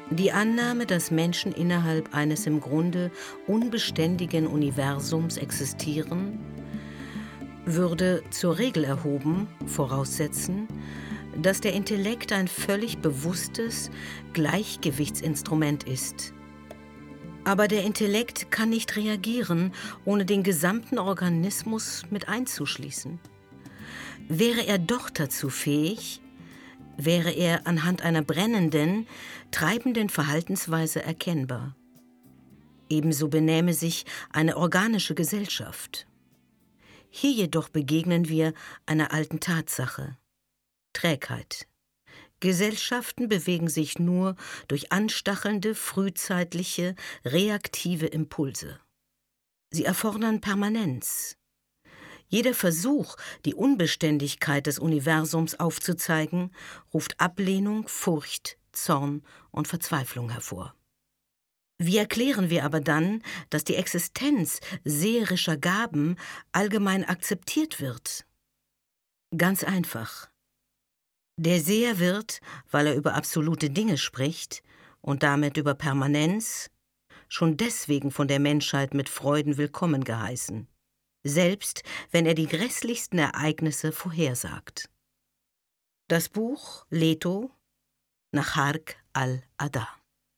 Die Annahme, dass Menschen innerhalb eines im Grunde unbeständigen Universums existieren, würde zur Regel erhoben, voraussetzen, dass der Intellekt ein völlig bewusstes Gleichgewichtsinstrument ist. Aber der Intellekt kann nicht reagieren, ohne den gesamten Organismus mit einzuschließen. Wäre er doch dazu fähig, wäre er anhand einer brennenden, treibenden Verhaltensweise erkennbar. Ebenso benähme sich eine organische Gesellschaft. Hier jedoch begegnen wir einer alten Tatsache: Trägheit. Gesellschaften bewegen sich nur durch anstachelnde, frühzeitliche, reaktive Impulse. Sie erfordern Permanenz. Jeder Versuch, die Unbeständigkeit des Universums aufzuzeigen, ruft Ablehnung, Furcht, Zorn und Verzweiflung hervor. Wie erklären wir aber dann, dass die Existenz seherischer Gaben allgemein akzeptiert wird? Ganz einfach. Der Seher wird, weil er über absolute Dinge spricht und damit über Permanenz, schon deswegen von der Menschheit mit Freuden willkommen geheißen, selbst wenn er die grässlichsten Ereignisse vorhersagt. Das Buch Leto nach Hark al-Ada.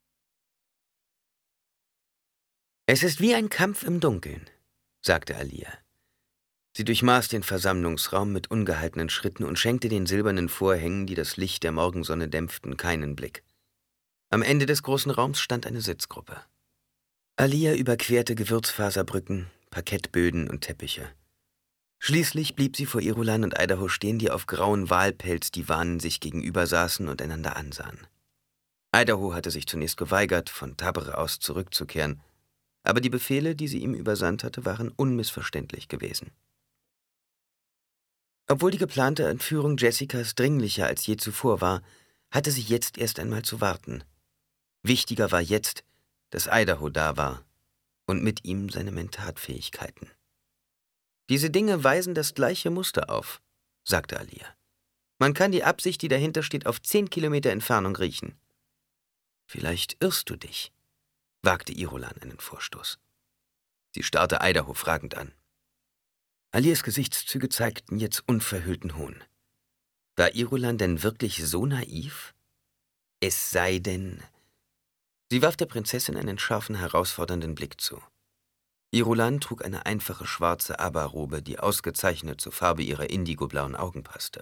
»Es ist wie ein Kampf im Dunkeln«, sagte Alia. Sie durchmaß den Versammlungsraum mit ungehaltenen Schritten und schenkte den silbernen Vorhängen, die das Licht der Morgensonne dämpften, keinen Blick. Am Ende des großen Raums stand eine Sitzgruppe. Alia überquerte Gewürzfaserbrücken, Parkettböden und Teppiche. Schließlich blieb sie vor Irulan und Idaho stehen, die auf grauen Walpelzdivanen sich gegenüber saßen und einander ansahen. Idaho hatte sich zunächst geweigert, von Tabre aus zurückzukehren, aber die Befehle, die sie ihm übersandt hatte, waren unmissverständlich gewesen. Obwohl die geplante Entführung Jessicas dringlicher als je zuvor war, hatte sie jetzt erst einmal zu warten. Wichtiger war jetzt, dass Idaho da war und mit ihm seine Mentatfähigkeiten. »Diese Dinge weisen das gleiche Muster auf«, sagte Alia. »Man kann die Absicht, die dahinter steht, auf 10 Kilometer Entfernung riechen.« »Vielleicht irrst du dich«, wagte Irulan einen Vorstoß. Sie starrte Idaho fragend an. Alias Gesichtszüge zeigten jetzt unverhüllten Hohn. War Irulan denn wirklich so naiv? Es sei denn... Sie warf der Prinzessin einen scharfen, herausfordernden Blick zu. Irulan trug eine einfache schwarze Abba-Robe, die ausgezeichnet zur Farbe ihrer indigoblauen Augen passte.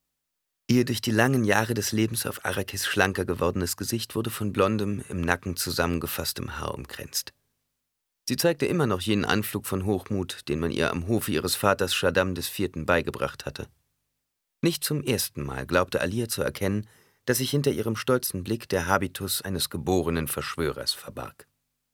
Ihr durch die langen Jahre des Lebens auf Arrakis schlanker gewordenes Gesicht wurde von blondem, im Nacken zusammengefasstem Haar umkränzt. Sie zeigte immer noch jenen Anflug von Hochmut, den man ihr am Hofe ihres Vaters Shaddam IV. Beigebracht hatte. Nicht zum ersten Mal glaubte Alia zu erkennen, dass sich hinter ihrem stolzen Blick der Habitus eines geborenen Verschwörers verbarg.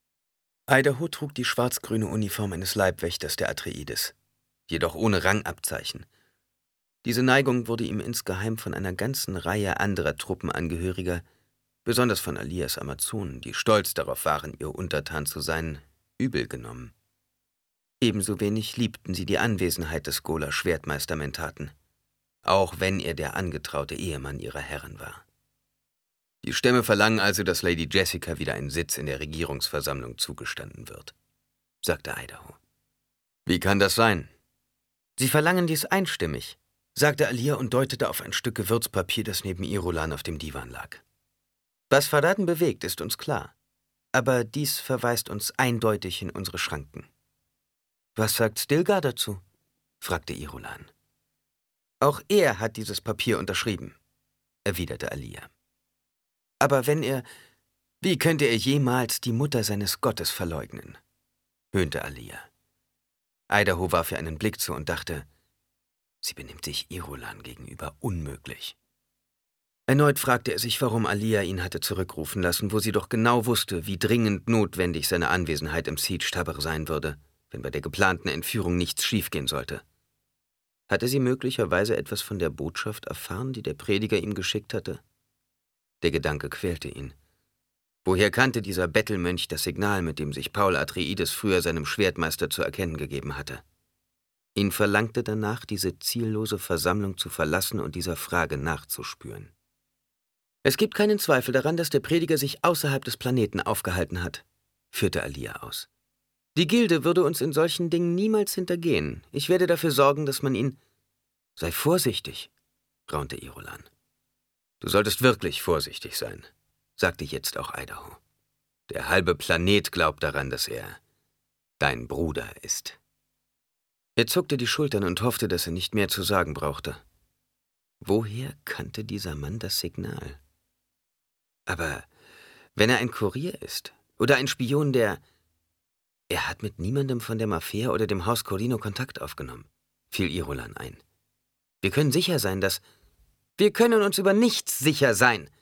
Idaho trug die schwarz-grüne Uniform eines Leibwächters der Atreides, jedoch ohne Rangabzeichen. Diese Neigung wurde ihm insgeheim von einer ganzen Reihe anderer Truppenangehöriger, besonders von Alias Amazonen, die stolz darauf waren, ihr Untertan zu sein, übel genommen. Ebenso wenig liebten sie die Anwesenheit des Ghola-Schwertmeister-Mentaten, auch wenn er der angetraute Ehemann ihrer Herrin war. Die Stämme verlangen also, dass Lady Jessica wieder ein Sitz in der Regierungsversammlung zugestanden wird, sagte Idaho. Wie kann das sein? Sie verlangen dies einstimmig, sagte Alia und deutete auf ein Stück Gewürzpapier, das neben Irulan auf dem Divan lag. Was Fadaden bewegt, ist uns klar, aber dies verweist uns eindeutig in unsere Schranken. Was sagt Stilgar dazu? Fragte Irulan. Auch er hat dieses Papier unterschrieben, erwiderte Alia. Aber wenn er... Wie könnte er jemals die Mutter seines Gottes verleugnen? Höhnte Alia. Idaho warf ihr einen Blick zu und dachte, sie benimmt sich Irulan gegenüber unmöglich. Erneut fragte er sich, warum Alia ihn hatte zurückrufen lassen, wo sie doch genau wusste, wie dringend notwendig seine Anwesenheit im Siege Tabre sein würde, wenn bei der geplanten Entführung nichts schiefgehen sollte. Hatte sie möglicherweise etwas von der Botschaft erfahren, die der Prediger ihm geschickt hatte? Der Gedanke quälte ihn. Woher kannte dieser Bettelmönch das Signal, mit dem sich Paul Atreides früher seinem Schwertmeister zu erkennen gegeben hatte? Ihn verlangte danach, diese ziellose Versammlung zu verlassen und dieser Frage nachzuspüren. Es gibt keinen Zweifel daran, dass der Prediger sich außerhalb des Planeten aufgehalten hat, führte Alia aus. Die Gilde würde uns in solchen Dingen niemals hintergehen. Ich werde dafür sorgen, dass man ihn... Sei vorsichtig, raunte Irulan. Du solltest wirklich vorsichtig sein, sagte jetzt auch Idaho. Der halbe Planet glaubt daran, dass er dein Bruder ist. Er zuckte die Schultern und hoffte, dass er nicht mehr zu sagen brauchte. Woher kannte dieser Mann das Signal? Aber wenn er ein Kurier ist oder ein Spion, Er hat mit niemandem von der Mafia oder dem Haus Corino Kontakt aufgenommen, fiel Irulan ein. Wir können sicher sein, dass... Wir können uns über nichts sicher sein,